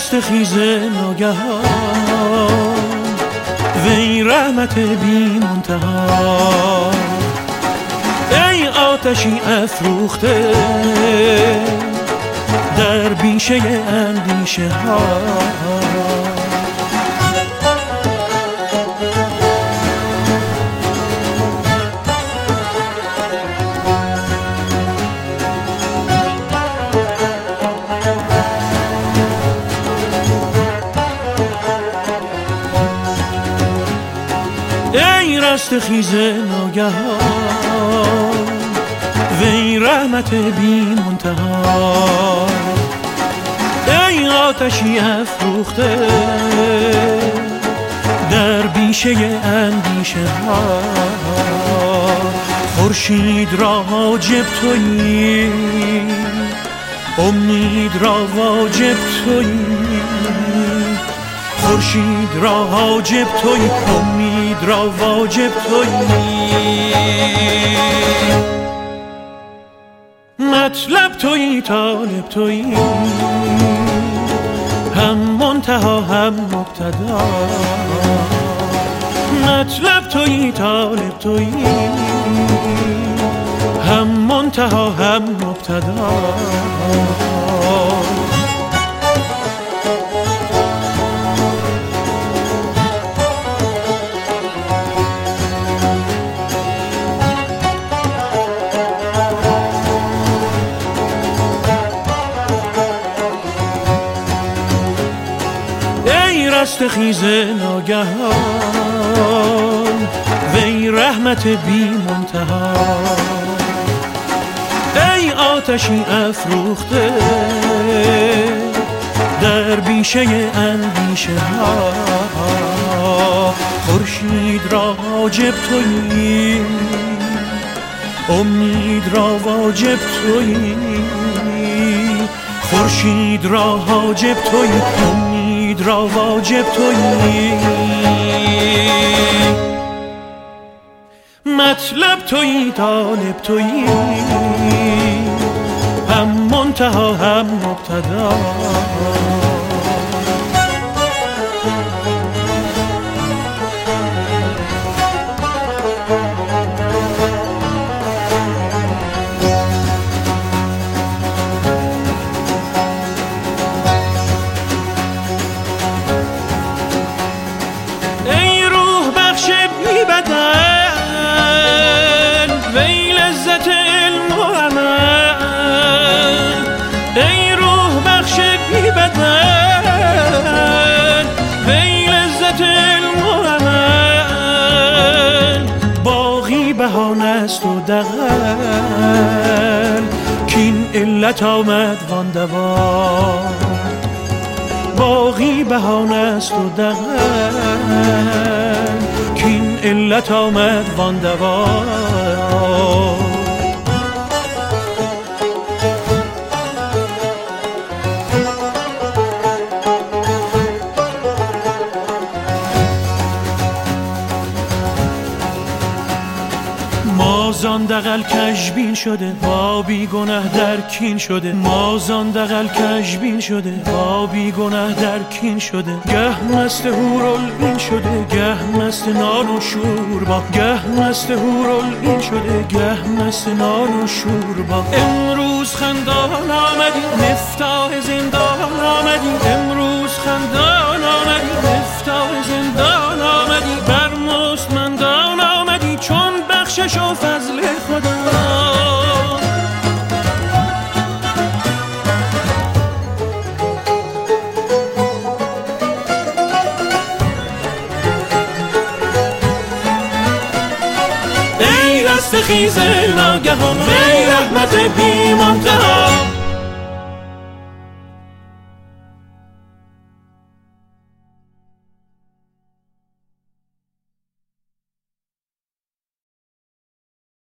رستخیز ناگهان وی رحمت بی منتها، ای آتشی افروخته در بیشه اندیشه ها. ای رستخیز ناگهان وی رحمت بی منتها، ای آتشی افروخته در بیشه اندیشه ها. خورشید را حاجب تویی، امید را واجب تویی، خورشید را حاجب تویی، امید را واجب تویی، مطلب تویی طالب تویی، هم منتها هم مبتدا، مطلب تویی طالب تویی، هم منتها هم مبتدا. رستخیز ناگهان وی رحمت بی منتها، ای آتشی افروخته در بیشه اندیشه ها. خورشید را حاجب تویی، امید را واجب تویی، خورشید را حاجب تویی، امید را واجب تویی، مطلب تویی طالب تویی، هم منتها هم مبتدا. وی لذت علم و عمل، ای روح بخش بی بدل، وی لذت علم و عمل، باقی بهانه است و دغل، کین علت آمد وان دوا، باقی بهانه است و دغل، کین علت آمد وان دوا. ما زان دغل کژبین شده با بی گناه در کین شده، ما زان دغل کژبین شده با بی گناه در کین شده، گه مست هورالعین شده گه مست نان و شوربا، گه مست هورالعین شده گه مست نان و شوربا. امروز خندان آمدی مفتاح زندان آمدی، امروز خندان آمدی مفتاح زندان آمدی، بر مستمندان آمدی چون بخشش و فضل خدا. ای رستخیز ناگهان وی رحمت بی